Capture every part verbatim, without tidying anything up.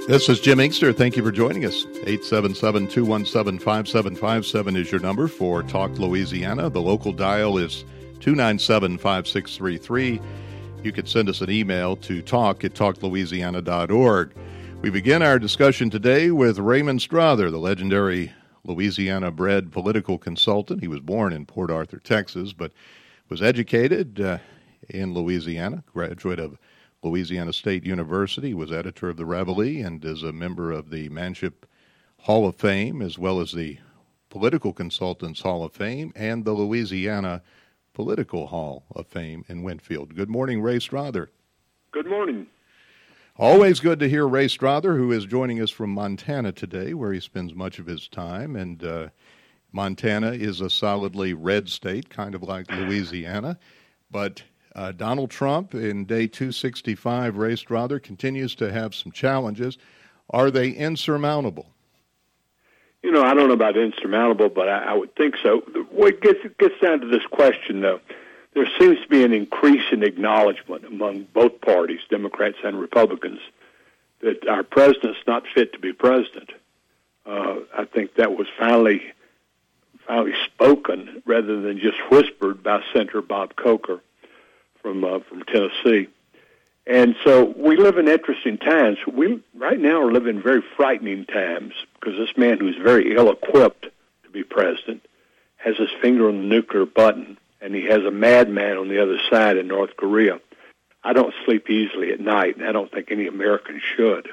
This is Jim Inkster. Thank you for joining us. eight seven seven, two one seven, five seven five seven is your number for Talk Louisiana. The local dial is two nine seven, five six three three. You can send us an email to talk at talk louisiana dot org. We begin our discussion today with Raymond Strother, the legendary Louisiana-bred political consultant. He was born in Port Arthur, Texas, but was educated uh, in Louisiana, graduate of Louisiana State University, was editor of the Reveille, and is a member of the Manship Hall of Fame, as well as the Political Consultants Hall of Fame and the Louisiana Political Hall of Fame in Winfield. Good morning, Ray Strother. Good morning. Always good to hear Ray Strother, who is joining us from Montana today, where he spends much of his time. And uh, Montana is a solidly red state, kind of like Louisiana, but Uh, Donald Trump in day two sixty-five, Ray Strother, continues to have some challenges. Are they insurmountable? You know, I don't know about insurmountable, but I, I would think so. It gets, it gets down to this question, though. There seems to be an increase in acknowledgement among both parties, Democrats and Republicans, that our president's not fit to be president. Uh, I think that was finally finally spoken rather than just whispered by Senator Bob Corker from uh, from Tennessee. And so we live in interesting times. We right now are living very frightening times because this man who's very ill-equipped to be president has his finger on the nuclear button, and he has a madman on the other side in North Korea. I don't sleep easily at night, and I don't think any American should.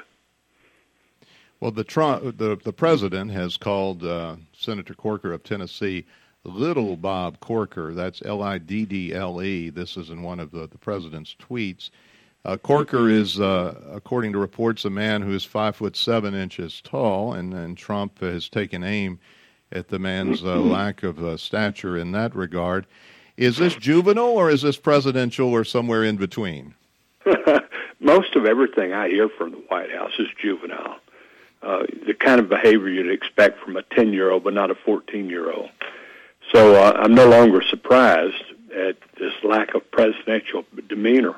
Well, the Trump, the, the president has called uh, Senator Corker of Tennessee Little Bob Corker. That's L I D D L E. This is in one of the, the president's tweets. Uh, Corker is, uh, according to reports, a man who is five foot seven inches tall, and, and Trump has taken aim at the man's uh, lack of uh, stature in that regard. Is this juvenile, or is this presidential, or somewhere in between? Most of everything I hear from the White House is juvenile. Uh, the kind of behavior you'd expect from a ten-year-old, but not a fourteen-year-old. So uh, I'm no longer surprised at this lack of presidential demeanor,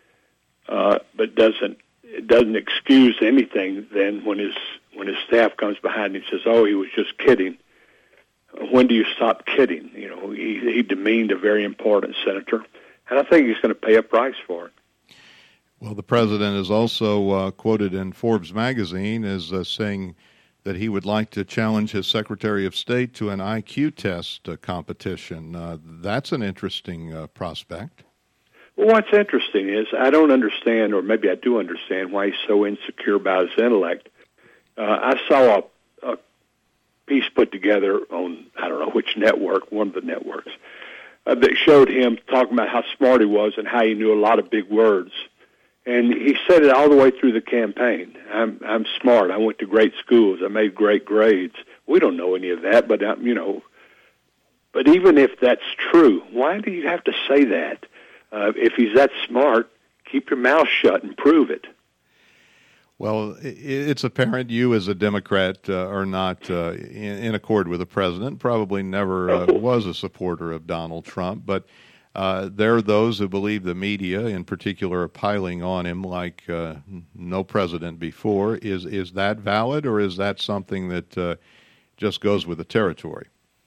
uh, but doesn't it doesn't excuse anything. Then when his when his staff comes behind him and says, "Oh, he was just kidding," when do you stop kidding? You know, he, he demeaned a very important senator, and I think he's going to pay a price for it. Well, the president is also uh, quoted in Forbes magazine as uh, saying that he would like to challenge his Secretary of State to an I Q test uh, competition. Uh, that's an interesting uh, prospect. Well, what's interesting is I don't understand, or maybe I do understand, why he's so insecure about his intellect. Uh, I saw a, a piece put together on, I don't know which network, one of the networks, uh, that showed him talking about how smart he was and how he knew a lot of big words. And he said it all the way through the campaign. I'm I'm smart. I went to great schools. I made great grades. We don't know any of that, but um, you know. But even if that's true, why do you have to say that? Uh, if he's that smart, keep your mouth shut and prove it. Well, it's apparent you, as a Democrat, uh, are not uh, in, in accord with the president. Probably never uh, was a supporter of Donald Trump, but. Uh, there are those who believe the media, in particular, are piling on him like uh, no president before. Is is that valid, or is that something that uh, just goes with the territory?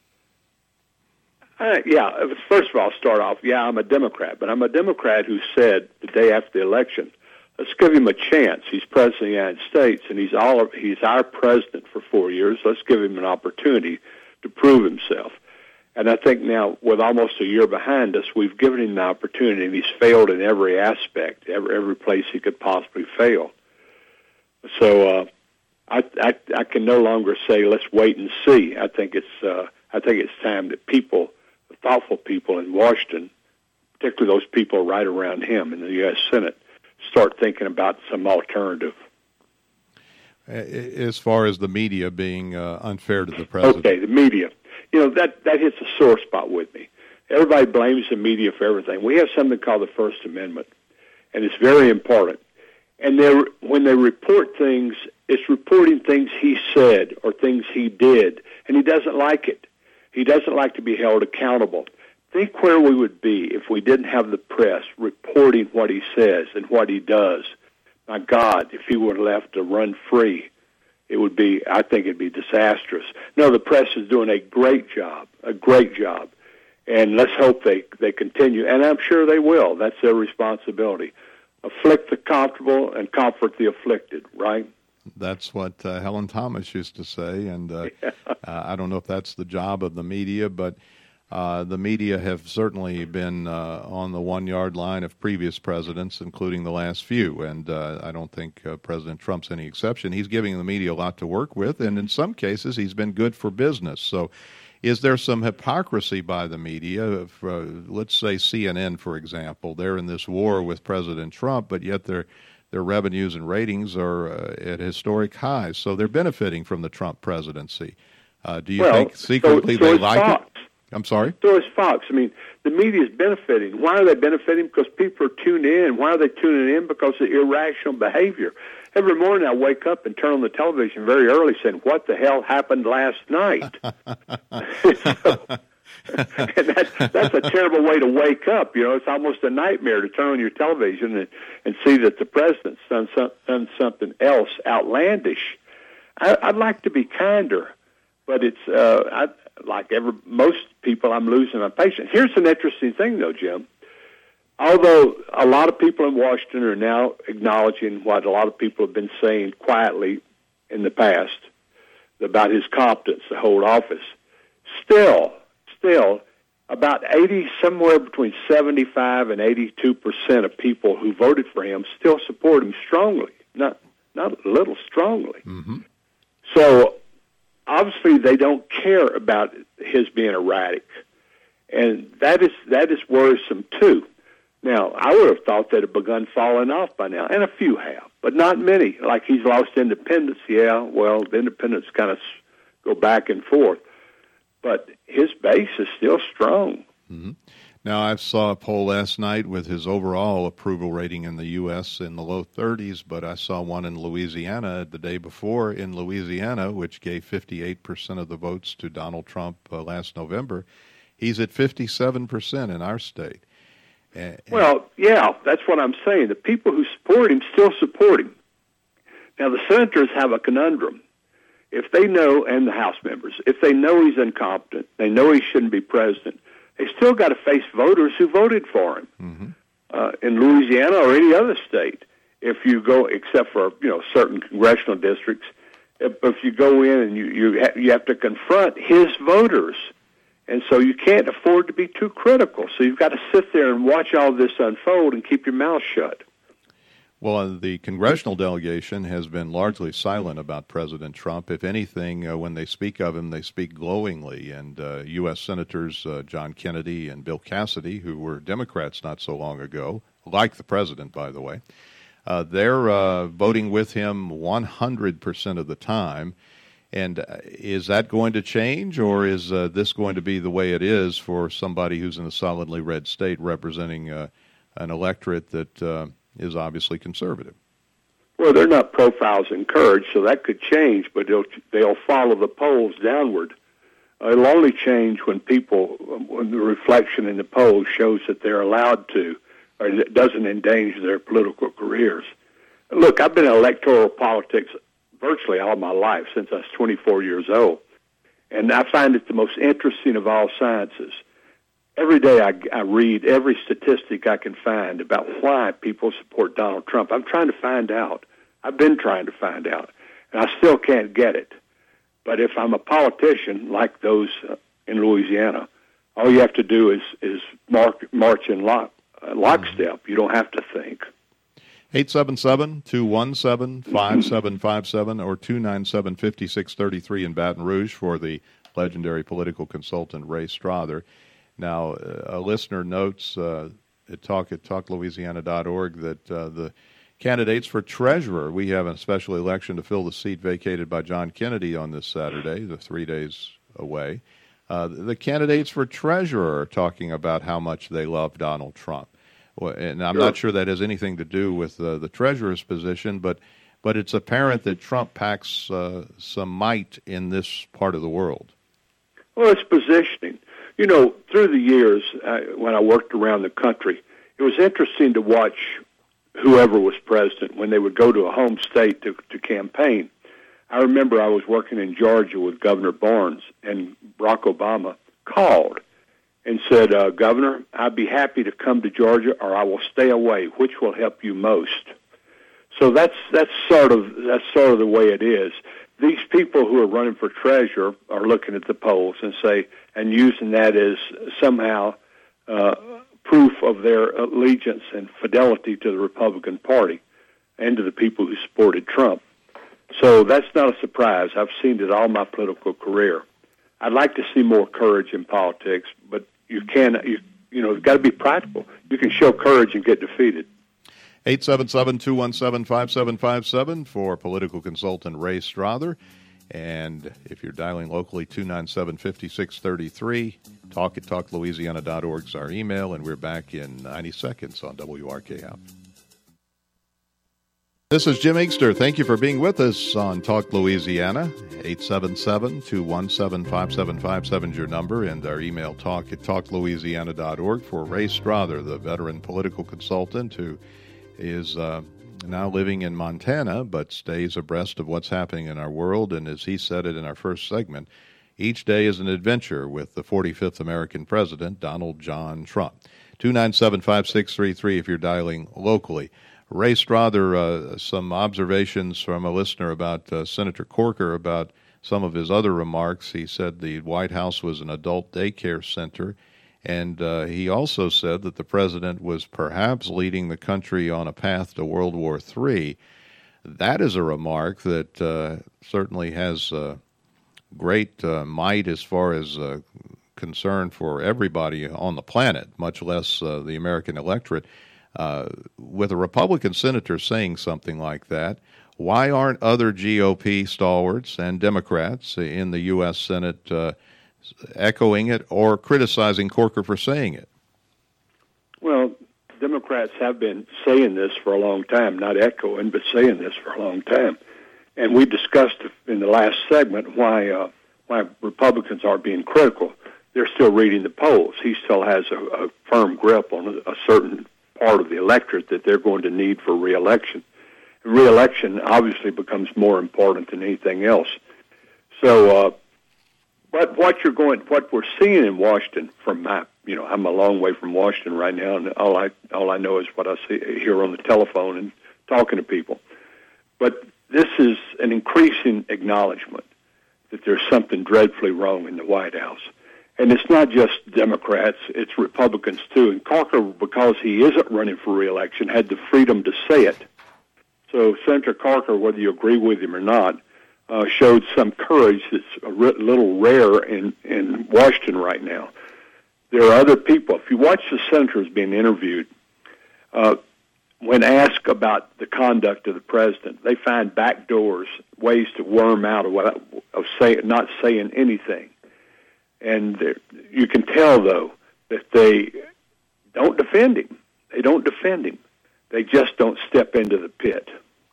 Uh, yeah, first of all, I'll start off, yeah, I'm a Democrat, but I'm a Democrat who said the day after the election, let's give him a chance. He's president of the United States, and he's all he's our president for four years. Let's give him an opportunity to prove himself. And I think now, with almost a year behind us, we've given him the opportunity, and he's failed in every aspect, every, every place he could possibly fail. So uh, I, I, I can no longer say, let's wait and see. I think it's uh, I think it's time that people, thoughtful people in Washington, particularly those people right around him in the U S Senate, start thinking about some alternative. As far as the media being uh, unfair to the president. Okay, the media. You know, that, that hits a sore spot with me. Everybody blames the media for everything. We have something called the First Amendment, and it's very important. And they're, when they report things, it's reporting things he said or things he did, and he doesn't like it. He doesn't like to be held accountable. Think where we would be if we didn't have the press reporting what he says and what he does. my God, if he were left to run free, it would be, I think it'd be disastrous. No, the press is doing a great job, a great job. And let's hope they, they continue. And I'm sure they will. That's their responsibility. Afflict the comfortable and comfort the afflicted, right? That's what uh, Helen Thomas used to say. And uh, yeah. uh, I don't know if that's the job of the media, but uh, the media have certainly been uh, on the one-yard line of previous presidents, including the last few. And uh, I don't think uh, President Trump's any exception. He's giving the media a lot to work with, and in some cases he's been good for business. So is there some hypocrisy by the media? If, uh, let's say C N N, for example. They're in this war with President Trump, but yet their their revenues and ratings are uh, at historic highs. So they're benefiting from the Trump presidency. Uh, do you well, think secretly so, so they like Fox. it? I'm sorry? So is Fox. I mean, the media is benefiting. Why are they benefiting? Because people are tuning in. Why are they tuning in? Because of irrational behavior. Every morning I wake up and turn on the television very early saying, what the hell happened last night? so, and that's, that's a terrible way to wake up. You know, it's almost a nightmare to turn on your television and, and see that the president's done, some, done something else outlandish. I, I'd like to be kinder, but it's uh, I, like every, most people, I'm losing my patience. Here's an interesting thing, though, Jim. Although a lot of people in Washington are now acknowledging what a lot of people have been saying quietly in the past about his competence to hold office, still, still, about eighty, somewhere between seventy-five and eighty-two percent of people who voted for him still support him strongly, not not a little strongly. Mm-hmm. So obviously they don't care about his being erratic, and that is that is worrisome too. Now, I would have thought they'd have begun falling off by now, and a few have, but not many. Like he's lost independence. Yeah, well, the independents kind of go back and forth, but his base is still strong. Mm-hmm. Now, I saw a poll last night with his overall approval rating in the U S in the low thirties, but I saw one in Louisiana the day before in Louisiana, which gave fifty-eight percent of the votes to Donald Trump uh, last November. He's at fifty-seven percent in our state. And, well, yeah, that's what I'm saying. The people who support him still support him. Now, the senators have a conundrum. If they know, and the House members, if they know he's incompetent, they know he shouldn't be president, they still got to face voters who voted for him. Mm-hmm. Uh, in Louisiana or any other state, if you go, except for you know certain congressional districts, if, if you go in and you you, ha- you have to confront his voters. And so you can't afford to be too critical. So you've got to sit there and watch all this unfold and keep your mouth shut. Well, the congressional delegation has been largely silent about President Trump. If anything, uh, when they speak of him, they speak glowingly. And uh, U S Senators uh, John Kennedy and Bill Cassidy, who were Democrats not so long ago, like the president, by the way, uh, they're uh, voting with him one hundred percent of the time. And is that going to change, or is uh, this going to be the way it is for somebody who's in a solidly red state representing uh, an electorate that uh, is obviously conservative? Well, they're not profiles encouraged, so that could change, but they'll, they'll follow the polls downward. Uh, it'll only change when people, when the reflection in the polls shows that they're allowed to, or it doesn't endanger their political careers. Look, I've been in electoral politics virtually all my life, since I was twenty-four years old. And I find it the most interesting of all sciences. Every day I, I read every statistic I can find about why people support Donald Trump. I'm trying to find out. I've been trying to find out, and I still can't get it. But if I'm a politician like those uh, in Louisiana, all you have to do is, is mark, march in lock, uh, lockstep. You don't have to think. eight seven seven, two one seven, five seven five seven or two nine seven, five six three three in Baton Rouge for the legendary political consultant Ray Strother. Now, a listener notes uh, at talk at talk louisiana dot org that uh, the candidates for treasurer, we have a special election to fill the seat vacated by John Kennedy on this Saturday, the three days away. Uh, the candidates for treasurer are talking about how much they love Donald Trump. Well, and I'm sure. not sure that has anything to do with uh, the treasurer's position, but but it's apparent that Trump packs uh, some might in this part of the world. Well, it's positioning. You know, through the years, uh, when I worked around the country, it was interesting to watch whoever was president when they would go to a home state to, to campaign. I remember I was working in Georgia with Governor Barnes, and Barack Obama called and said, uh, Governor, I'd be happy to come to Georgia, or I will stay away. Which will help you most? So that's that's sort of that's sort of the way it is. These people who are running for treasurer are looking at the polls and say and using that as somehow uh, proof of their allegiance and fidelity to the Republican Party and to the people who supported Trump. So that's not a surprise. I've seen it all my political career. I'd like to see more courage in politics, but you can, you, you know, it's got to be practical. You can show courage and get defeated. eight seven seven, two one seven, five seven five seven for political consultant Ray Strother. And if you're dialing locally, two nine seven, five six three three. Talk at talk louisiana dot org is our email, and we're back in ninety seconds on W R K F. This is Jim Inkster. Thank you for being with us on Talk Louisiana. eight seven seven, two one seven, five seven five seven is your number, and our email, talk at talk louisiana dot org, for Ray Strother, the veteran political consultant who is uh, now living in Montana, but stays abreast of what's happening in our world. And as he said it in our first segment, each day is an adventure with the forty-fifth American president, Donald John Trump. two nine seven, five six three three if you're dialing locally. Ray Strother, uh, some observations from a listener about uh, Senator Corker about some of his other remarks. He said the White House was an adult daycare center, and uh, he also said that the president was perhaps leading the country on a path to World War Three. That is a remark that uh, certainly has uh, great uh, might as far as uh, concern for everybody on the planet, much less uh, the American electorate. Uh, with a Republican senator saying something like that, why aren't other G O P stalwarts and Democrats in the U S Senate uh, echoing it or criticizing Corker for saying it? Well, Democrats have been saying this for a long time, not echoing, but saying this for a long time. And we discussed in the last segment why uh, why Republicans are being critical. They're still reading the polls. He still has a, a firm grip on a, a certain part of the electorate that they're going to need for re-election. Re-election obviously becomes more important than anything else. So, uh, but what you're going, what we're seeing in Washington, from my, you know, I'm a long way from Washington right now, and all I all I know is what I see hear on the telephone and talking to people. But this is an increasing acknowledgement that there's something dreadfully wrong in the White House. And it's not just Democrats, it's Republicans too. And Corker, because he isn't running for re-election, had the freedom to say it. So Senator Corker, whether you agree with him or not, uh, showed some courage that's a r- little rare in, in Washington right now. There are other people. If you watch the senators being interviewed, uh, when asked about the conduct of the president, they find back doors, ways to worm out of, what, of say, not saying anything. And you can tell, though, that they don't defend him. They don't defend him. They just don't step into the pit.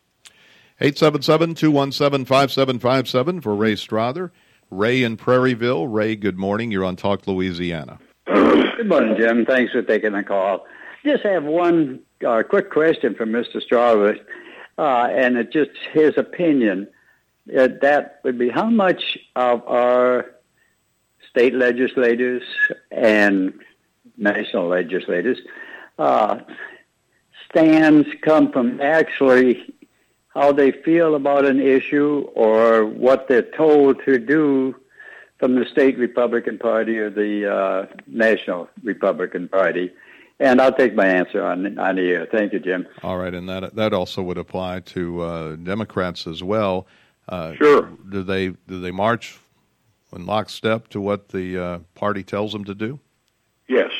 eight seven seven, two one seven, five seven five seven for Ray Strother. Ray in Prairieville. Ray, good morning. You're on Talk Louisiana. Good morning, Jim. Thanks for taking the call. Just have one uh, quick question for Mister Strother, uh, and it's just his opinion. Uh, that would be how much of our state legislators and national legislators uh, stands come from actually how they feel about an issue or what they're told to do from the state Republican Party or the uh, national Republican Party. And I'll take my answer on, on the air. Thank you, Jim. All right, and that that also would apply to uh, Democrats as well. Uh, sure. Do they do they march in lockstep to what the uh, party tells them to do? Yes.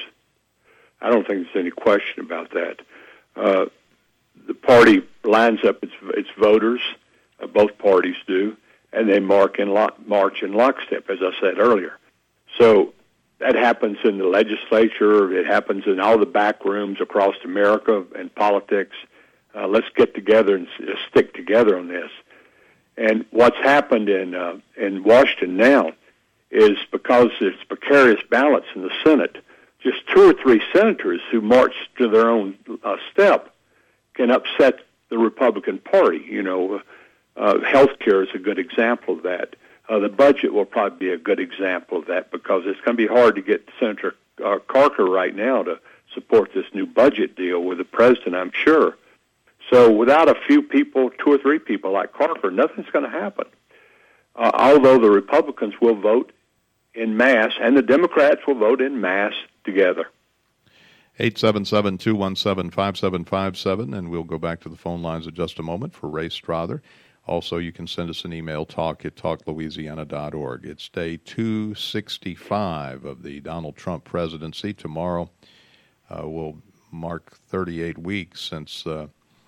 I don't think there's any question about that. Uh, the party lines up its its voters, uh, both parties do, and they mark in lock, march in lockstep, as I said earlier. So that happens in the legislature. It happens in all the back rooms across America and politics. Uh, let's get together and s- stick together on this. And what's happened in uh, in Washington now is because there's precarious balance in the Senate, just two or three senators who marched to their own uh, step can upset the Republican Party. You know, uh, health care is a good example of that. Uh, the budget will probably be a good example of that because it's going to be hard to get Senator uh, Corker right now to support this new budget deal with the president, I'm sure. So without a few people, two or three people like Corker, nothing's going to happen. Uh, although the Republicans will vote in mass and the Democrats will vote in mass together. eight seven seven, two one seven, five seven five seven, and we'll go back to the phone lines in just a moment for Ray Strother. Also, you can send us an email, talk at talk louisiana dot org. It's day two sixty-five of the Donald Trump presidency. Tomorrow uh, will mark thirty-eight weeks since uh,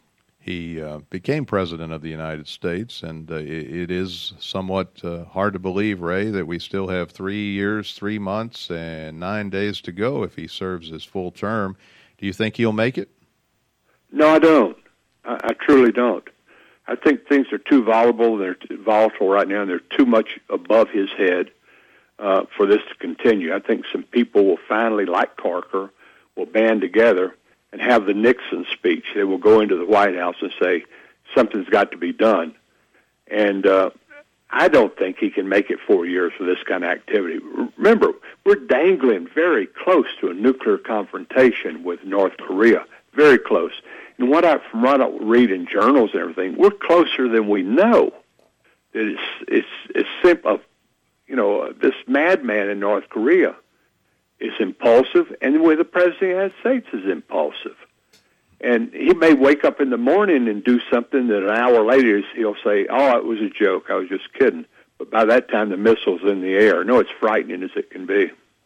he uh, became president of the United States, and uh, it, it is somewhat uh, hard to believe, Ray, that we still have three years, three months, and nine days to go if he serves his full term. Do you think he'll make it? No, I don't. I, I truly don't. I think things are too volatile. They're too volatile right now, and they're too much above his head uh, for this to continue. I think some people will finally, like Corker, will band together and have the Nixon speech. They will go into the White House and say, something's got to be done. And uh, I don't think he can make it four years for this kind of activity. Remember, we're dangling very close to a nuclear confrontation with North Korea, very close. And what I, from what I read in journals and everything, we're closer than we know. It's, it's, it's simple. You know, this madman in North Korea is impulsive, and the way the President of the United States is impulsive. And he may wake up in the morning and do something that an hour later he'll say, oh, it was a joke, I was just kidding. But by that time, the missile's in the air. No, it's frightening as it can be.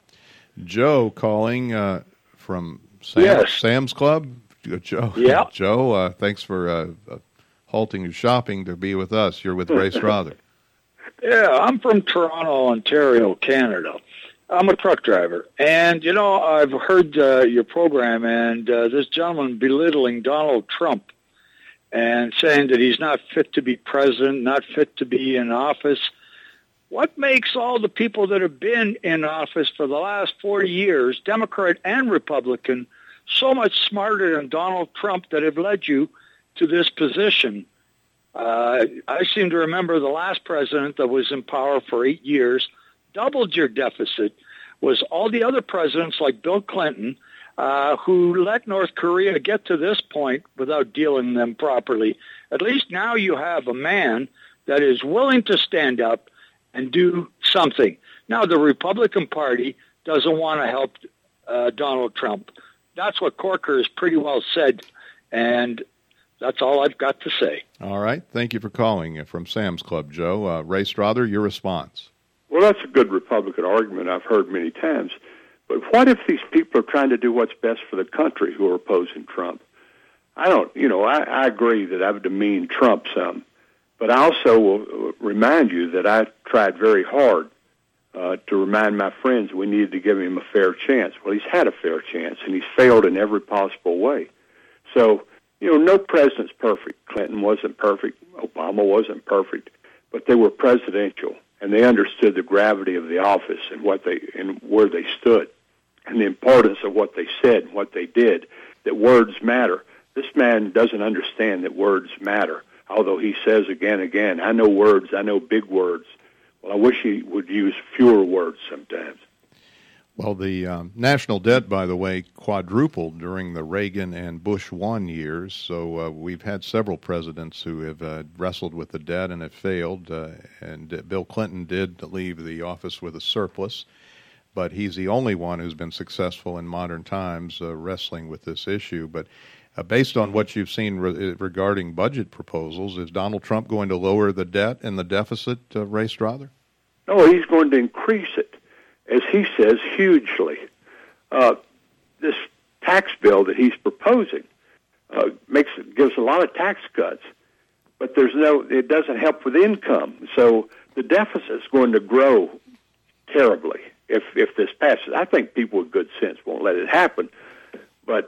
Joe calling uh, from Sam, yes. Sam's Club. Joe, yeah. Joe, uh, thanks for uh, uh, halting your shopping to be with us. You're with Ray Strother. Yeah, I'm from Toronto, Ontario, Canada. I'm a truck driver. And, you know, I've heard uh, your program, and uh, this gentleman belittling Donald Trump and saying that he's not fit to be president, not fit to be in office. What makes all the people that have been in office for the last forty years, Democrat and Republican, so much smarter than Donald Trump that have led you to this position? Uh, I seem to remember the last president that was in power for eight years doubled your deficit, was all the other presidents like Bill Clinton, uh, who let North Korea get to this point without dealing them properly. At least now you have a man that is willing to stand up and do something. Now the Republican Party doesn't want to help uh, Donald Trump. That's what Corker has pretty well said, and that's all I've got to say. All right. Thank you for calling from Sam's Club, Joe. Uh, Ray Strother, your response. Well, that's a good Republican argument I've heard many times. But what if these people are trying to do what's best for the country who are opposing Trump? I don't, you know, I, I agree that I've demeaned Trump some, but I also will remind you that I tried very hard uh, to remind my friends we needed to give him a fair chance. Well, he's had a fair chance, and he's failed in every possible way. So, you know, no president's perfect. Clinton wasn't perfect. Obama wasn't perfect. But they were presidential, and they understood the gravity of the office and what they and where they stood, and the importance of what they said and what they did, that words matter. This man doesn't understand that words matter, although he says again and again, I know words, I know big words. Well, I wish he would use fewer words sometimes. Well, the um, national debt, by the way, quadrupled during the Reagan and Bush one years. So uh, we've had several presidents who have uh, wrestled with the debt and have failed. Uh, and uh, Bill Clinton did leave the office with a surplus, but he's the only one who's been successful in modern times uh, wrestling with this issue. But uh, based on what you've seen re- regarding budget proposals, is Donald Trump going to lower the debt and the deficit, uh, Ray Strother? No, he's going to increase it, as he says, hugely. Uh, this tax bill that he's proposing uh, makes gives a lot of tax cuts, but there's no it doesn't help with income. So the deficit's going to grow terribly if if this passes. I think people with good sense won't let it happen, but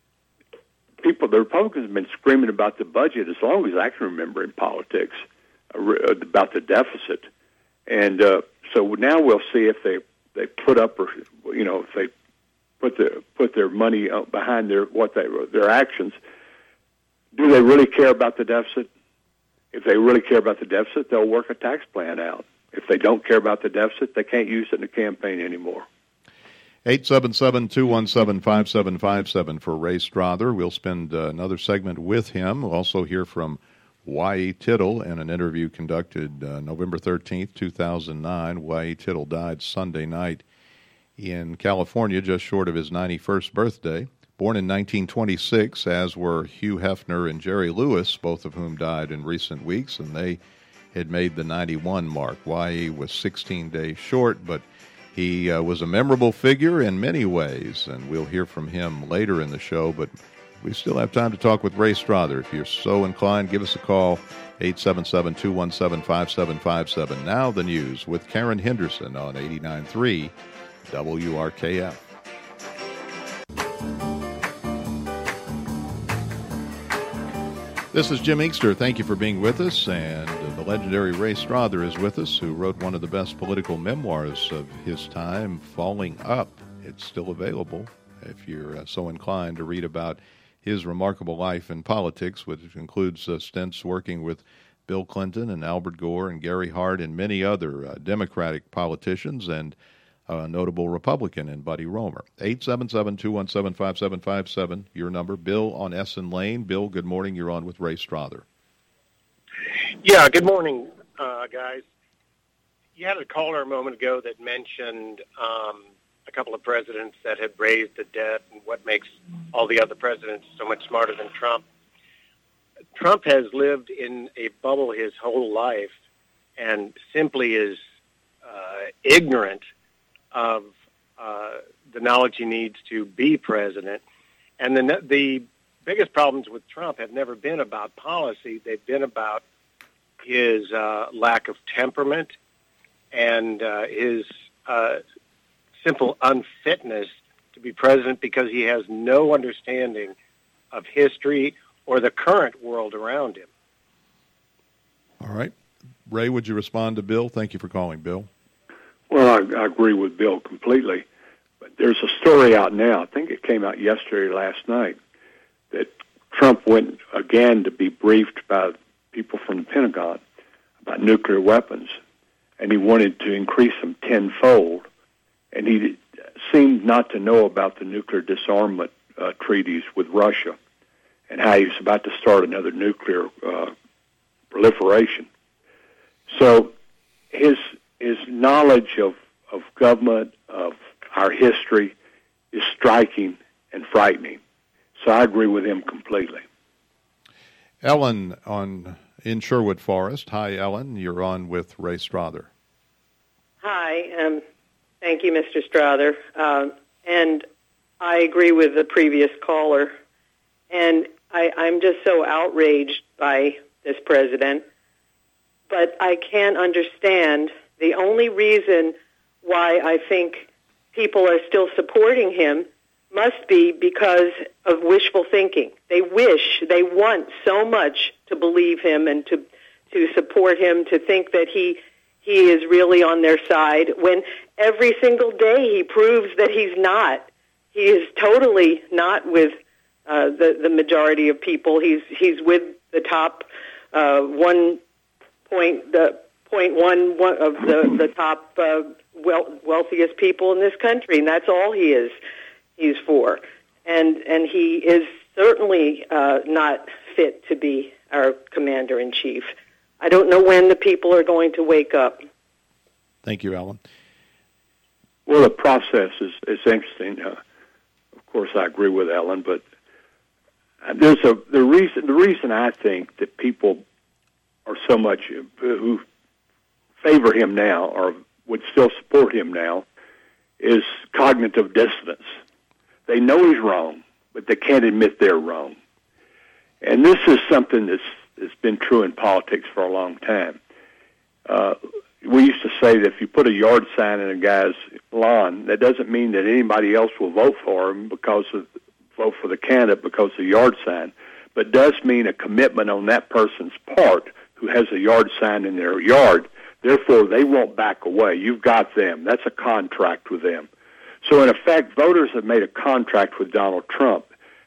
people, the Republicans have been screaming about the budget as long as I can remember in politics uh, about the deficit, and uh, so now we'll see if they. They put up, or you know, if they put the put their money behind their what they their actions. do they really care about the deficit? If they really care about the deficit, they'll work a tax plan out. If they don't care about the deficit, they can't use it in the campaign anymore. eight seven seven, two one seven, five seven five seven for Ray Strother. We'll spend uh, another segment with him. We'll also hear from Y E. Tittle in an interview conducted uh, November thirteenth, two thousand nine. Y E. Tittle died Sunday night in California, just short of his ninety-first birthday. Born in nineteen twenty-six, as were Hugh Hefner and Jerry Lewis, both of whom died in recent weeks, and they had made the ninety-one mark. Y E was sixteen days short, but he uh, was a memorable figure in many ways, and we'll hear from him later in the show, but we still have time to talk with Ray Strother. If you're so inclined, give us a call, eight seven seven, two one seven, five seven five seven. Now the news with Karen Henderson on eighty-nine point three W R K F. This is Jim Inkster. Thank you for being with us, and the legendary Ray Strother is with us, who wrote one of the best political memoirs of his time, Falling Up. It's still available if you're uh, so inclined to read about his remarkable life in politics, which includes uh, stints working with Bill Clinton and Albert Gore and Gary Hart and many other uh, Democratic politicians, and a notable Republican in Buddy Roemer. eight seven seven, two one seven, five seven five seven, your number. Bill on Essen Lane. Bill, good morning. You're on with Ray Strother. Yeah, good morning, uh, guys. You had a caller a moment ago that mentioned um, a couple of presidents that had raised the debt and what makes all the other presidents so much smarter than Trump. Trump has lived in a bubble his whole life and simply is uh, ignorant of uh, the knowledge he needs to be president. And the, the biggest problems with Trump have never been about policy. They've been about his uh, lack of temperament and uh, his uh, simple unfitness to be president because he has no understanding of history or the current world around him. All right. Ray, would you respond to Bill? Thank you for calling, Bill. Well, I, I agree with Bill completely. But there's a story out now, I think it came out yesterday or last night, that Trump went again to be briefed by people from the Pentagon about nuclear weapons, and he wanted to increase them tenfold, and he seemed not to know about the nuclear disarmament uh, treaties with Russia and how he was about to start another nuclear uh, proliferation. So his his knowledge of, of government, of our history, is striking and frightening. So I agree with him completely. Ellen on in Sherwood Forest. Hi, Ellen. You're on with Ray Strother. Hi. Um, thank you, Mister Strother. Uh, and I agree with the previous caller. And I, I'm just so outraged by this president. But I can't understand the only reason why I think people are still supporting him must be because of wishful thinking. They wish, they want so much to believe him and to to support him, to think that he he is really on their side, when every single day he proves that he's not. He is totally not with uh, the the majority of people. He's he's with the top uh, one point the point one, one of the the top uh, wel- wealthiest people in this country, and that's all he is. He's for, and and he is certainly uh, not fit to be our commander in chief. I don't know when the people are going to wake up. Thank you, Alan. Well, the process is is interesting. Uh, of course, I agree with Ellen, but there's a the reason the reason I think that people are so much uh, who favor him now or would still support him now is cognitive dissonance. They know he's wrong, but they can't admit they're wrong. And this is something that's, that's been true in politics for a long time. Uh, we used to say that if you put a yard sign in a guy's lawn, that doesn't mean that anybody else will vote for him because of, vote for the candidate because of the yard sign, but does mean a commitment on that person's part who has a yard sign in their yard. Therefore, they won't back away. You've got them. That's a contract with them. So, in effect, voters have made a contract with Donald Trump,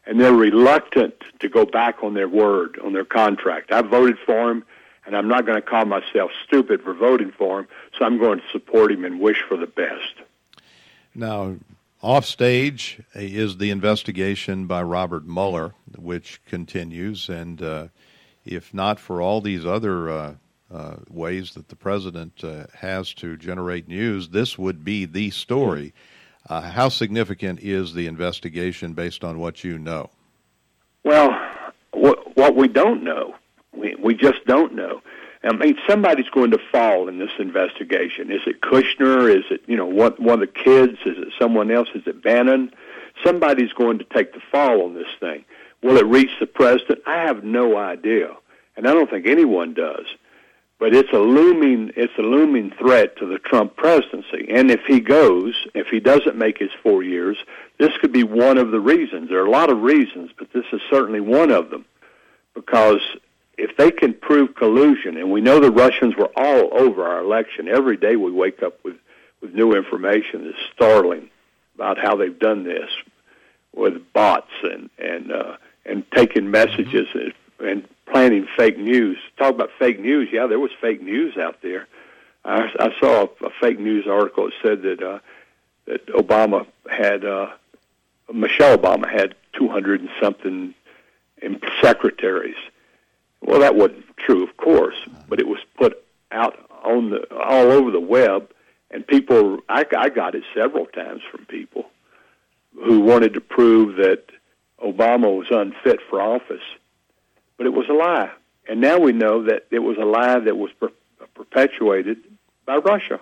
and they're reluctant to go back on their word, on their contract. I voted for him, and I'm not going to call myself stupid for voting for him, so I'm going to support him and wish for the best. Now, off stage is the investigation by Robert Mueller, which continues, and uh, if not for all these other uh, uh, ways that the president uh, has to generate news, this would be the story. Uh, how significant is the investigation based on what you know? Well, wh- what we don't know, we, we just don't know. I mean, somebody's going to fall in this investigation. Is it Kushner? Is it, you know, one, one of the kids? Is it someone else? Is it Bannon? Somebody's going to take the fall on this thing. Will it reach the president? I have no idea, and I don't think anyone does. But it's a looming, it's a looming threat to the Trump presidency. And if he goes, if he doesn't make his four years, this could be one of the reasons. There are a lot of reasons, but this is certainly one of them. Because if they can prove collusion, and we know the Russians were all over our election, every day we wake up with, with new information that's startling about how they've done this with bots and and uh, and taking messages and, and planning fake news. Talk about fake news. Yeah, there was fake news out there. I, I saw a, a fake news article that said that uh, that Obama had uh, Michelle Obama had two hundred and something secretaries. Well, that wasn't true, of course, but it was put out on the all over the web, and people. I, I got it several times from people who wanted to prove that Obama was unfit for office. But it was a lie. And now we know that it was a lie that was per- perpetuated by Russia.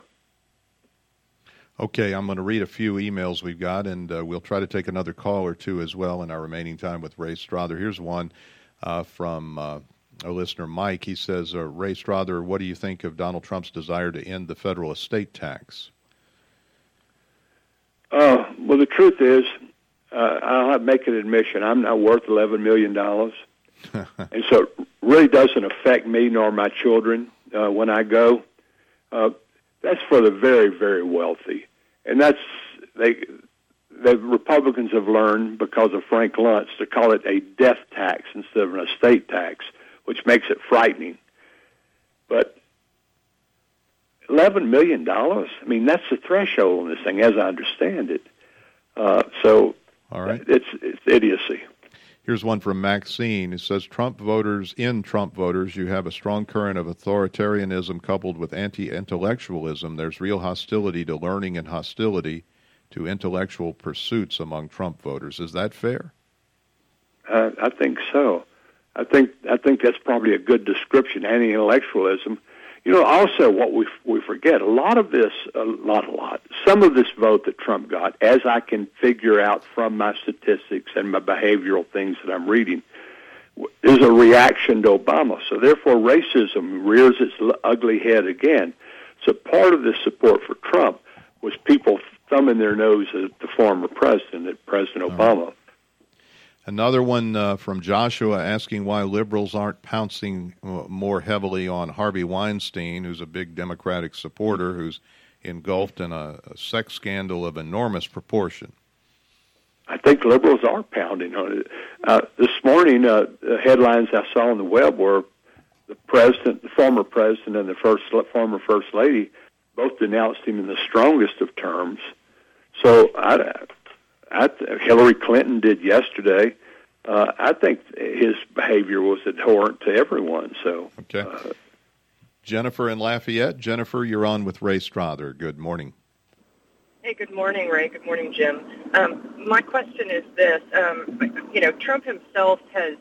Okay, I'm going to read a few emails we've got, and uh, we'll try to take another call or two as well in our remaining time with Ray Strother. Here's one uh, from uh, a listener, Mike. He says, uh, Ray Strother, what do you think of Donald Trump's desire to end the federal estate tax? Uh, well, the truth is, uh, I'll have to make an admission. I'm not worth eleven million dollars. And so it really doesn't affect me nor my children uh, when I go. Uh, that's for the very, very wealthy. And that's, they, the Republicans have learned because of Frank Luntz to call it a death tax instead of an estate tax, which makes it frightening. But eleven million dollars, I mean, that's the threshold on this thing, as I understand it. Uh, so All right. it's, it's idiocy. Here's one from Maxine. It says, Trump voters, in Trump voters, you have a strong current of authoritarianism coupled with anti-intellectualism. There's real hostility to learning and hostility to intellectual pursuits among Trump voters. Is that fair? Uh, I think so. I think I think that's probably a good description, anti-intellectualism. You know, also what we we forget, a lot of this, a lot, a lot, some of this vote that Trump got, as I can figure out from my statistics and my behavioral things that I'm reading, is a reaction to Obama. So therefore, racism rears its ugly head again. So part of this support for Trump was people thumbing their nose at the former president, at President Obama. Another one uh, from Joshua asking why liberals aren't pouncing more heavily on Harvey Weinstein, who's a big Democratic supporter, who's engulfed in a, a sex scandal of enormous proportion. I think liberals are pounding on it. Uh, this morning, uh, the headlines I saw on the web were the president, the former president, and the first former first lady both denounced him in the strongest of terms. So I. I th- Hillary Clinton did yesterday. Uh, I think his behavior was abhorrent to everyone. So, okay. Uh, Jennifer in Lafayette. Jennifer, you're on with Ray Strother. Good morning. Hey, good morning, Ray. Good morning, Jim. Um, my question is this. Um, you know, Trump himself has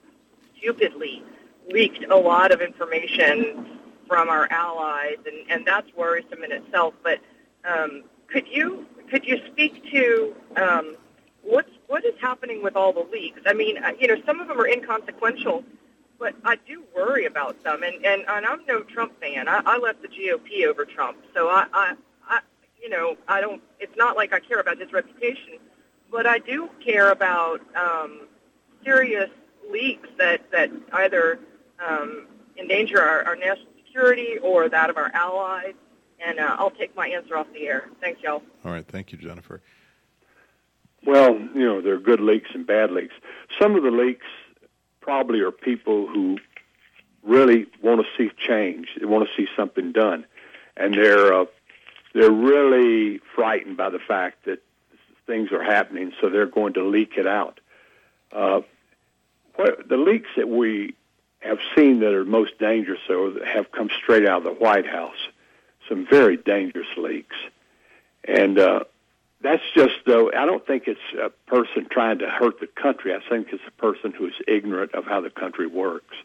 stupidly leaked a lot of information from our allies, and, and that's worrisome in itself. But um, could you... Could you speak to um, what's what is happening with all the leaks? I mean, you know, some of them are inconsequential, but I do worry about them. And, and, and I'm no Trump fan. I, I left the G O P over Trump, so I, I, I, you know, I don't. It's not like I care about his reputation, but I do care about um, serious leaks that that either um, endanger our, our national security or that of our allies. And uh, I'll take my answer off the air. Thanks, y'all. All right. Thank you, Jennifer. Well, you know, there are good leaks and bad leaks. Some of the leaks probably are people who really want to see change. They want to see something done, and they're uh, they're really frightened by the fact that things are happening, so they're going to leak it out. Uh, what, the leaks that we have seen that are most dangerous or that have come straight out of the White House, some very dangerous leaks. And uh, that's just, though, I don't think it's a person trying to hurt the country. I think it's a person who is ignorant of how the country works.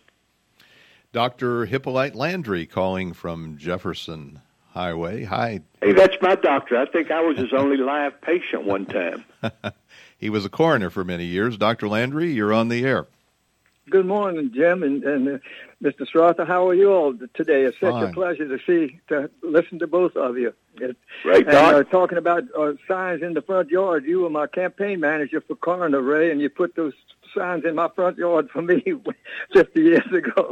Doctor Hippolyte Landry calling from Jefferson Highway. Hi. Hey, that's my doctor. I think I was his only live patient one time. He was a coroner for many years. Doctor Landry, you're on the air. Good morning, Jim and, and uh, Mister Strother. How are you all today? It's such Fine. a pleasure to see, to listen to both of you. It, Right, and, Doc. uh, talking about uh, signs in the front yard, you were my campaign manager for coroner, Ray, and you put those signs in my front yard for me fifty years ago.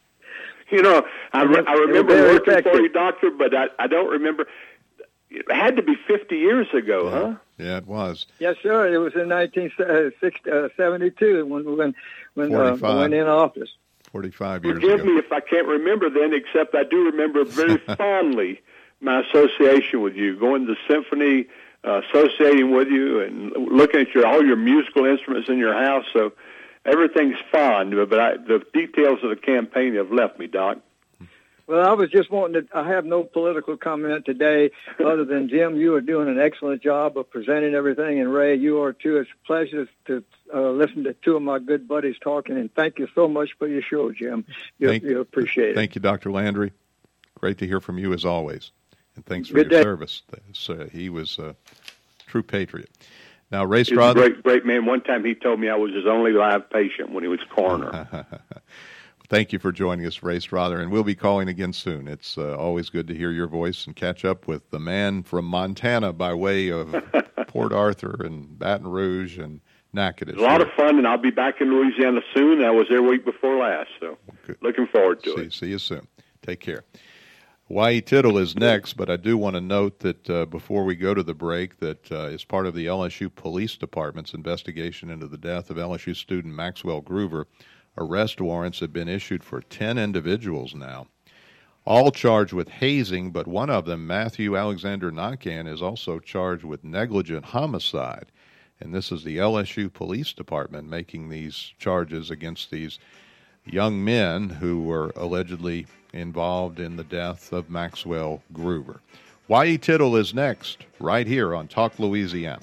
You know, I, re- I remember very working effective. for you, Doctor, but I, I don't remember. It had to be fifty years ago, Yeah. huh? Yeah, it was. Yes, sir. It was in nineteen seventy-two when when when uh, I went in office. forty-five years Forgive ago. me if I can't remember then, except I do remember very fondly my association with you, going to the symphony, uh, associating with you, and looking at your all your musical instruments in your house. So everything's fond, but I, the details of the campaign have left me, Doc. Well, I was just wanting to, I have no political comment today other than, Jim, you are doing an excellent job of presenting everything, and Ray, you are too. It's a pleasure to uh, listen to two of my good buddies talking, and thank you so much for your show, Jim. You, Thank, you appreciate it. Thank you, Doctor Landry. Great to hear from you as always, and thanks for Good your day. service. So he was a true patriot. Now, Ray He's a Strother. great, great man. One time he told me I was his only live patient when he was coroner. Thank you for joining us, Ray Strother, and we'll be calling again soon. It's uh, always good to hear your voice and catch up with the man from Montana by way of Port Arthur and Baton Rouge and Natchitoches. It's a lot of fun, and I'll be back in Louisiana soon. I was there week before last, so Good. looking forward to see, it. See you soon. Take care. Y E Tittle is next, but I do want to note that uh, before we go to the break, that uh, as part of the L S U Police Department's investigation into the death of L S U student Maxwell Groover, arrest warrants have been issued for ten individuals now, all charged with hazing, but one of them, Matthew Alexander Nakan, is also charged with negligent homicide. And this is the L S U Police Department making these charges against these young men who were allegedly involved in the death of Maxwell Groover. Y E Tittle is next, right here on Talk Louisiana.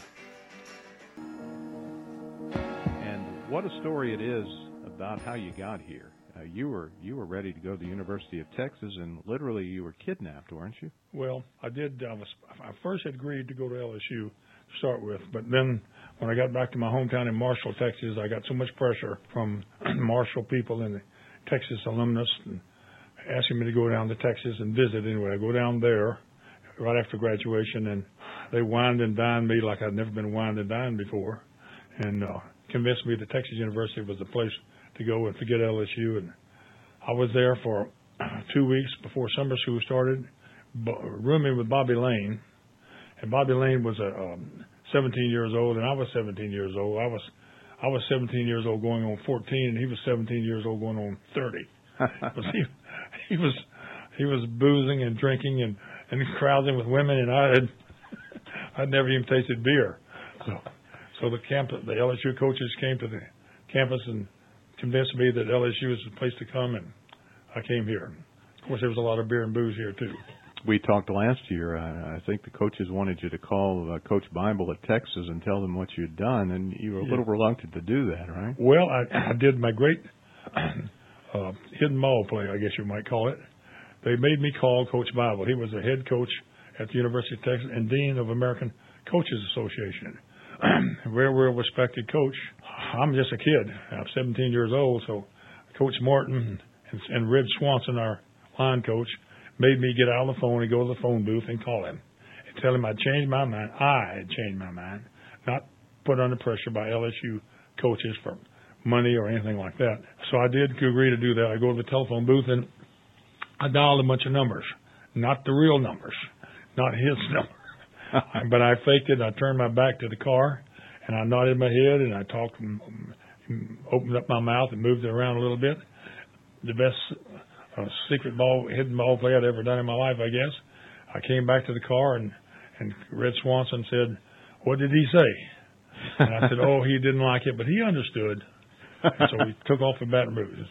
And what a story it is about how you got here. Uh, you were you were ready to go to the University of Texas, and literally you were kidnapped, weren't you? Well, I did. I, was, I first had agreed to go to L S U to start with, but then when I got back to my hometown in Marshall, Texas, I got so much pressure from Marshall people and the Texas alumnus and asking me to go down to Texas and visit. Anyway, I go down there right after graduation, and they wined and dined me like I'd never been wined and dined before, and uh, convinced me that Texas University was the place to go and forget L S U. And I was there for two weeks before summer school started, rooming with Bobby Lane. And Bobby Lane was a, um, seventeen years old, and I was seventeen years old. I was I was seventeen years old going on fourteen, and he was seventeen years old going on thirty. he, he was he was boozing and drinking and, and carousing with women, and I had I'd never even tasted beer. So so the campus, the L S U coaches came to the campus and convinced me that L S U was the place to come, and I came here. Of course, there was a lot of beer and booze here too. We talked last year. I, I think the coaches wanted you to call uh, Coach Bible at Texas and tell them what you'd done, and you were a little yeah. reluctant to do that, right? Well, I, I did my great uh, hidden ball play, I guess you might call it. They made me call Coach Bible. He was the head coach at the University of Texas and Dean of American Coaches Association. Very well respected coach. I'm just a kid. I'm seventeen years old, so Coach Martin and, and Red Swanson, our line coach, made me get out of the phone and go to the phone booth and call him and tell him I'd changed my mind. I had changed my mind, not put under pressure by L S U coaches for money or anything like that. So I did agree to do that. I go to the telephone booth and I dialed a bunch of numbers, not the real numbers, not his number. But I faked it. I turned my back to the car, and I nodded my head, and I talked, and opened up my mouth and moved it around a little bit. The best uh, secret ball, hidden ball play I'd ever done in my life, I guess. I came back to the car, and, and Red Swanson said, "What did he say?" And I said, "Oh, he didn't like it, but he understood." And so we took off to Baton Rouge.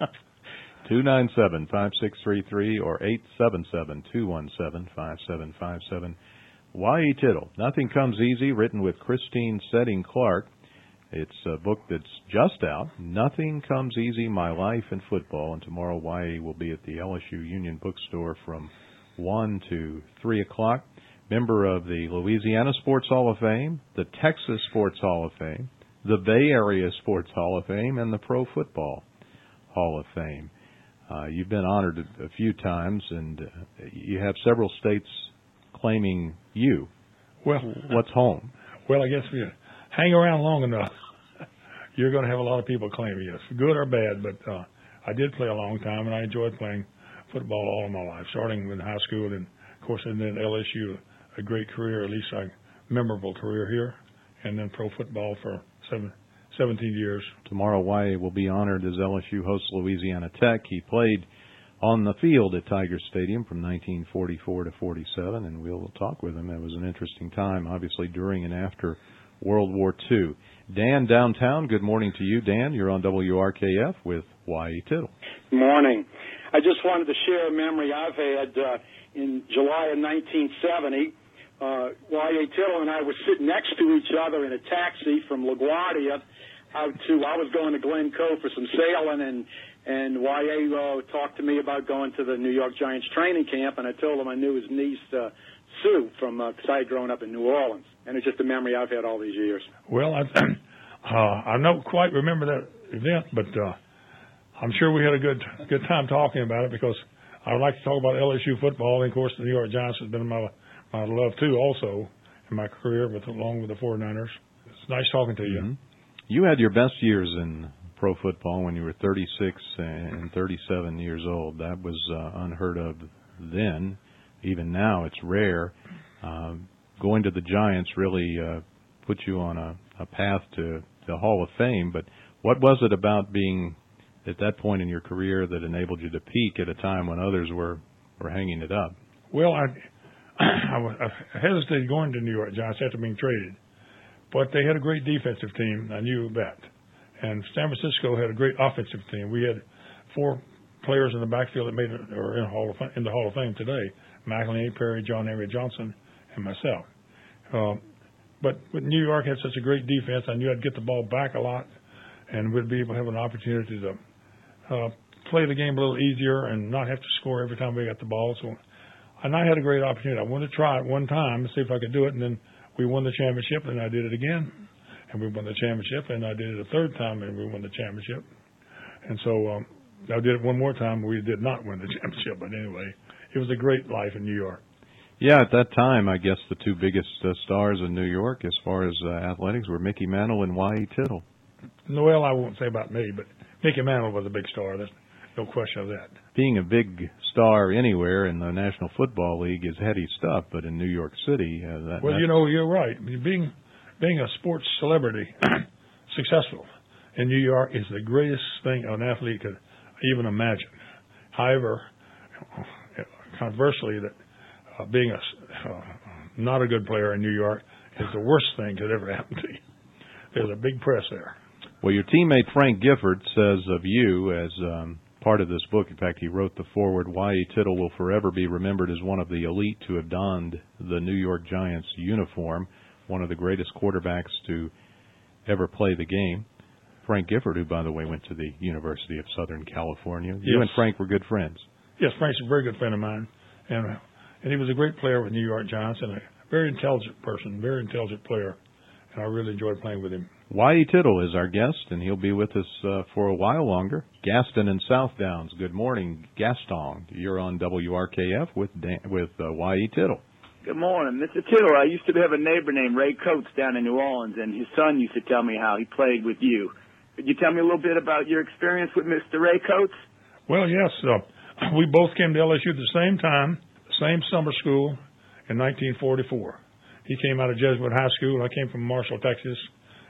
two nine seven, five six three three or eight seven seven, two one seven, five seven five seven. Y E. Tittle, Nothing Comes Easy, written with Christine Setting Clark. It's a book that's just out, Nothing Comes Easy, My Life in Football. And tomorrow Y E will be at the L S U Union Bookstore from one to three o'clock. Member of the Louisiana Sports Hall of Fame, the Texas Sports Hall of Fame, the Bay Area Sports Hall of Fame, and the Pro Football Hall of Fame. Uh, you've been honored a, a few times, and uh, you have several states claiming you. Well, what's home? Well, I guess if you hang around long enough, you're going to have a lot of people claiming you, good or bad. But uh, I did play a long time, and I enjoyed playing football all of my life, starting in high school, and of course, and then L S U, a great career, at least a memorable career here, and then pro football for seven, seventeen years. Tomorrow, Y A will be honored as L S U hosts Louisiana Tech. He played on the field at Tiger Stadium from nineteen forty-four to forty-seven, and we'll talk with him. It was an interesting time, obviously, during and after World War Two. Dan, downtown, good morning to you. Dan, you're on W R K F with Y E. Tittle. Good morning. I just wanted to share a memory I've had uh, in July of nineteen seventy. Uh, Y A. Tittle and I were sitting next to each other in a taxi from LaGuardia out to, I was going to Glen Cove for some sailing, and And Y A uh, talked to me about going to the New York Giants training camp, and I told him I knew his niece, uh, Sue, from because uh, I had grown up in New Orleans. And it's just a memory I've had all these years. Well, I, uh, I don't quite remember that event, but uh, I'm sure we had a good good time talking about it, because I would like to talk about L S U football. And, of course, the New York Giants has been my, my love, too, also, in my career, with along with the forty-niners. It's nice talking to you. Mm-hmm. You had your best years in pro football when you were thirty-six and thirty-seven years old. That was uh, unheard of then. Even now, it's rare. Uh, going to the Giants really uh, put you on a, a path to the Hall of Fame. But what was it about being at that point in your career that enabled you to peak at a time when others were, were hanging it up? Well, I, I hesitated going to New York Giants after being traded. But they had a great defensive team. I knew that. And San Francisco had a great offensive team. We had four players in the backfield that made it, or in, Hall of Fame, in the Hall of Fame today: McElhaney, Perry, John Henry Johnson, and myself. Uh, but, but New York had such a great defense, I knew I'd get the ball back a lot, and we'd be able to have an opportunity to uh, play the game a little easier and not have to score every time we got the ball. So, and I had a great opportunity. I wanted to try it one time and see if I could do it, and then we won the championship, and I did it again. And we won the championship, and I did it a third time, and we won the championship. And so um, I did it one more time. We did not win the championship, but anyway, it was a great life in New York. Yeah, at that time, I guess the two biggest uh, stars in New York as far as uh, athletics were Mickey Mantle and Y E. Tittle. Well, I won't say about me, but Mickey Mantle was a big star. There's no question of that. Being a big star anywhere in the National Football League is heady stuff, but in New York City... Uh, that, well, you know, you're right. Being... Being a sports celebrity, successful in New York, is the greatest thing an athlete could even imagine. However, conversely, that uh, being a uh, not a good player in New York is the worst thing that ever happened to you. There's a big press there. Well, your teammate Frank Gifford says of you as um, part of this book, in fact, he wrote the foreword, Y E. Tittle will forever be remembered as one of the elite to have donned the New York Giants uniform, one of the greatest quarterbacks to ever play the game. Frank Gifford, who, by the way, went to the University of Southern California. You yes. and Frank were good friends. Yes, Frank's a very good friend of mine. And, uh, and he was a great player with New York Giants and a very intelligent person, very intelligent player. And I really enjoyed playing with him. Y E. Tittle is our guest, and he'll be with us uh, for a while longer. Gaston and South Downs. Good morning, Gaston. You're on W R K F with, Dan, with uh, Y E. Tittle. Good morning, Mister Tittle. I used to have a neighbor named Ray Coates down in New Orleans, and his son used to tell me how he played with you. Could you tell me a little bit about your experience with Mister Ray Coates? Well, yes. Uh, we both came to L S U at the same time, the same summer school in nineteen forty-four. He came out of Jesuit High School. I came from Marshall, Texas.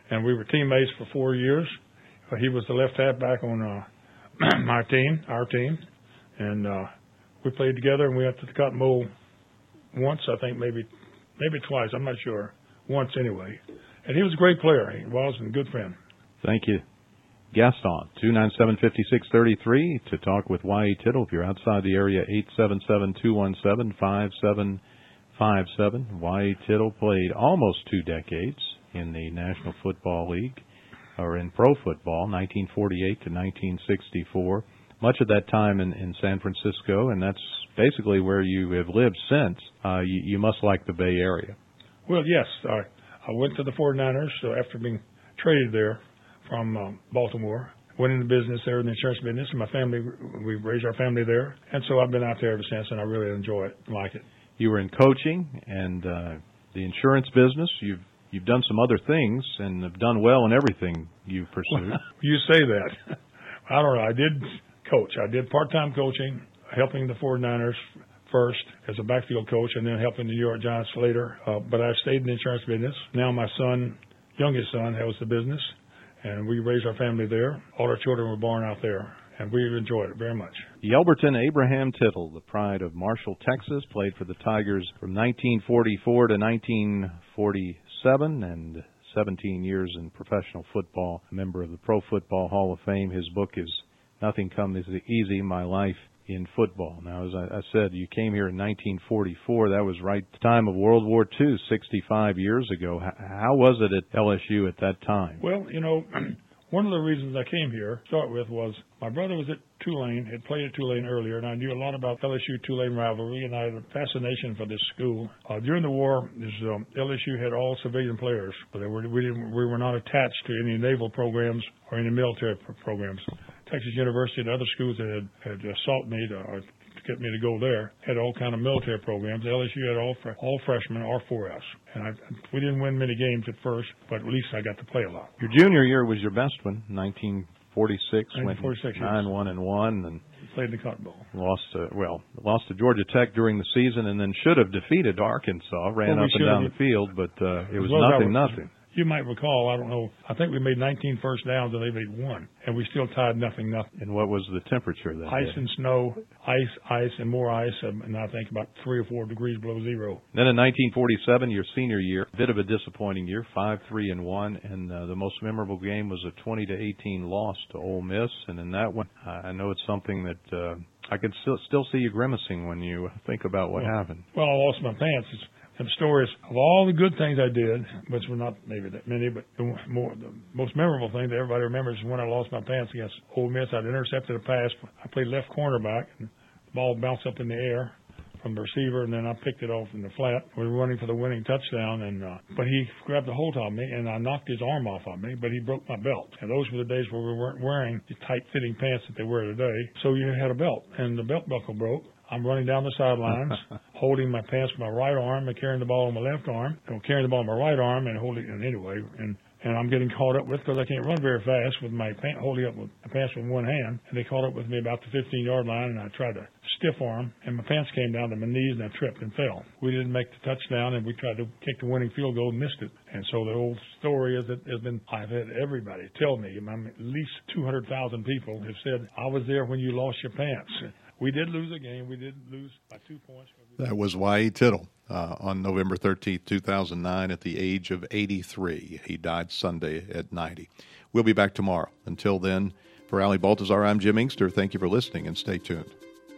and we were teammates for four years. Uh, he was the left halfback on uh, my team, our team, and uh, we played together. And we went to the Cotton Bowl once, I think, maybe maybe twice. I'm not sure. Once anyway. And he was a great player. He was, and a good friend. Thank you. Gaston, two nine seven, five six three three to talk with Y E. Tittle. If you're outside the area, eight seven seven, two one seven, five seven five seven. Y E. Tittle played almost two decades in the National Football League, or in pro football, nineteen forty-eight to nineteen sixty-four. Much of that time in, in San Francisco, and that's basically where you have lived since. Uh, you, you must like the Bay Area. Well, yes. I, I went to the forty-niners so after being traded there from um, Baltimore. Went into business there in the insurance business, and my family, we raised our family there. And so I've been out there ever since, and I really enjoy it, like it. You were in coaching and uh, the insurance business. You've you've done some other things and have done well in everything you've pursued. Well, you say that. I don't know. I did coach. I did part-time coaching, helping the forty-niners first as a backfield coach, and then helping the New York Giants later. Uh, but I stayed in the insurance business. Now my son, youngest son, has the business, and we raised our family there. All our children were born out there, and we enjoyed it very much. Yelverton Abraham Tittle, the pride of Marshall, Texas, played for the Tigers from nineteen forty-four to nineteen forty-seven, and seventeen years in professional football, a member of the Pro Football Hall of Fame. His book is Nothing Comes Easy, My Life in Football. Now, as I, I said, you came here in nineteen forty-four. That was right at the time of World War Two, sixty-five years ago. How was it at L S U at that time? Well, you know, one of the reasons I came here, to start with, was my brother was at Tulane, had played at Tulane earlier, and I knew a lot about L S U-Tulane rivalry, and I had a fascination for this school. Uh, during the war, this, um, L S U had all civilian players, but they were, we, didn't, we were not attached to any naval programs or any military pro- programs. Texas University and other schools that had, had uh, sought me to, or to get me to go there had all kind of military programs. L S U had all fr- all freshmen or four S. And I, we didn't win many games at first, but at least I got to play a lot. Your junior year was your best one, nineteen forty-six. nineteen forty-six, went nine one and one, and played in the Cotton Bowl. Lost to well, lost to Georgia Tech during the season, and then should have defeated Arkansas. Ran well, up and down the field, but uh, it was well, nothing, was, nothing. You might recall, I don't know, I think we made nineteen first downs and they made one, and we still tied nothing, nothing. And what was the temperature that Ice day? and snow, ice, ice, and more ice, and I think about three or four degrees below zero. Then in nineteen forty-seven, your senior year, a bit of a disappointing year, five three and one, and uh, the most memorable game was a twenty to eighteen loss to Ole Miss, and in that one, I know it's something that uh, I can still still see you grimacing when you think about what well, happened. Well, I lost my pants. It's, some stories of all the good things I did, which were not maybe that many, but the, more, the most memorable thing that everybody remembers is when I lost my pants against Ole Miss. I'd intercepted a pass. I played left cornerback, and the ball bounced up in the air from the receiver, and then I picked it off in the flat. We were running for the winning touchdown, and uh, but he grabbed a hold of me, and I knocked his arm off of me, but he broke my belt. And those were the days where we weren't wearing the tight-fitting pants that they wear today. So you had a belt, and the belt buckle broke. I'm running down the sidelines, holding my pants with my right arm and carrying the ball on my left arm. I'm carrying the ball on my right arm and holding it anyway. And, and I'm getting caught up with, because I can't run very fast with my pant, holding up with my pants with one hand. And they caught up with me about the fifteen-yard line, and I tried to stiff arm, and my pants came down to my knees, and I tripped and fell. We didn't make the touchdown, and we tried to kick the winning field goal and missed it. And so the old story is that has been, I've had everybody tell me, I mean, at least two hundred thousand people have said, I was there when you lost your pants. We did lose a game. We did lose by two points. That was Y E. Tittle uh, on November thirteenth, two thousand nine, at the age of eighty-three. He died Sunday at ninety. We'll be back tomorrow. Until then, for Ali Baltazar, I'm Jim Inkster. Thank you for listening, and stay tuned.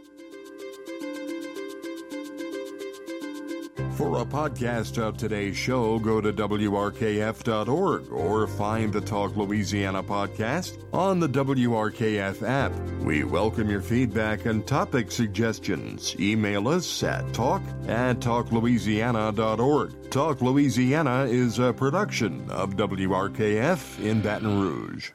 For a podcast of today's show, go to W R K F dot org or find the Talk Louisiana podcast on the W R K F app. We welcome your feedback and topic suggestions. Email us at talk at talk louisiana dot org. Talk Louisiana is a production of W R K F in Baton Rouge.